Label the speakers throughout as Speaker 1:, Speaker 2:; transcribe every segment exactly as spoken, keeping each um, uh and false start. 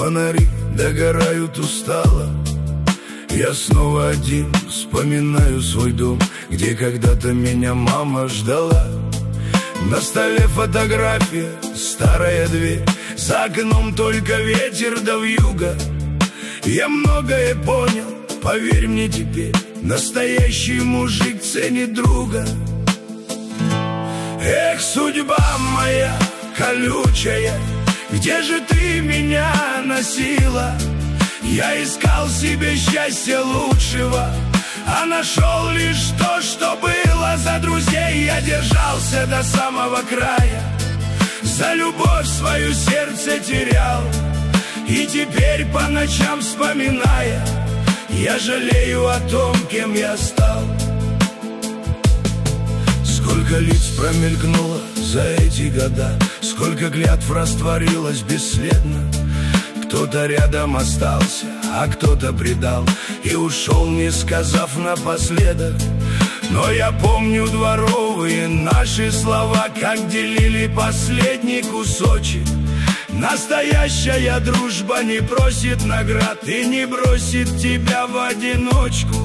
Speaker 1: Фонари догорают устало. Я снова один, вспоминаю свой дом, где когда-то меня мама ждала. На столе фотография, старая дверь, за окном только ветер да вьюга. Я многое понял, поверь мне теперь, настоящий мужик ценит друга. Эх, судьба моя колючая, где же ты меня носила? Я искал себе счастья лучшего, а нашел лишь то, что было. За друзей я держался до самого края, за любовь свою сердце терял. И теперь по ночам вспоминая, я жалею о том, кем я стал. Сколько лиц промелькнуло за эти года, сколько клятв растворилось бесследно. Кто-то рядом остался, а кто-то предал и ушел, не сказав напоследок. Но я помню дворовые наши слова, как делили последний кусочек. Настоящая дружба не просит наград и не бросит тебя в одиночку.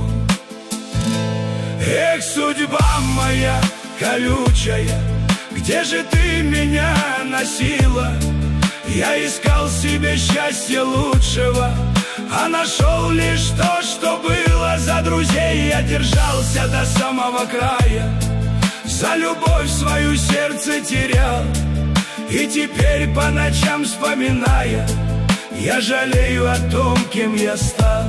Speaker 1: Эх, судьба моя колючая, где же ты меня носила? Я искал себе счастья лучшего, а нашел лишь то, что было. За друзей я держался до самого края, за любовь свою сердце терял. И теперь по ночам вспоминая, я жалею о том, кем я стал.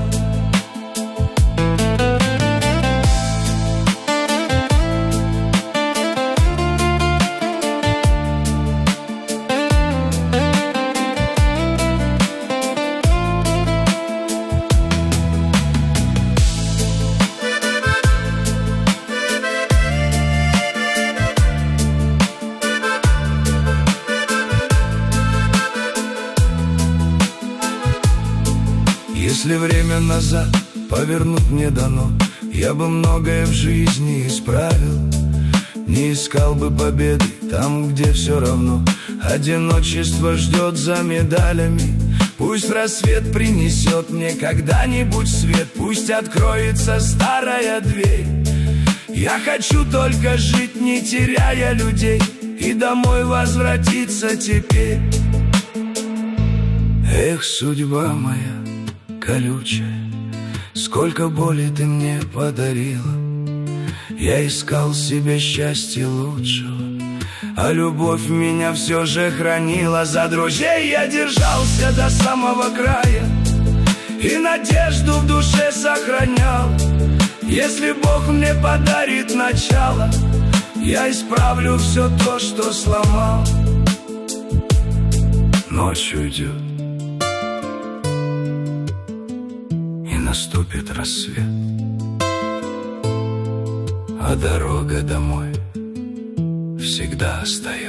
Speaker 1: Если время назад повернуть мне дано, я бы многое в жизни исправил. Не искал бы победы там, где все равно одиночество ждет за медалями. Пусть рассвет принесет мне когда-нибудь свет, пусть откроется старая дверь. Я хочу только жить, не теряя людей, и домой возвратиться теперь. Эх, судьба моя колючая, сколько боли ты мне подарила. Я искал себе счастья лучшего, а любовь меня все же хранила. За друзей я держался до самого края и надежду в душе сохранял. Если Бог мне подарит начало, я исправлю все то, что сломал. Ночь уйдет, наступит рассвет, а дорога домой всегда остается.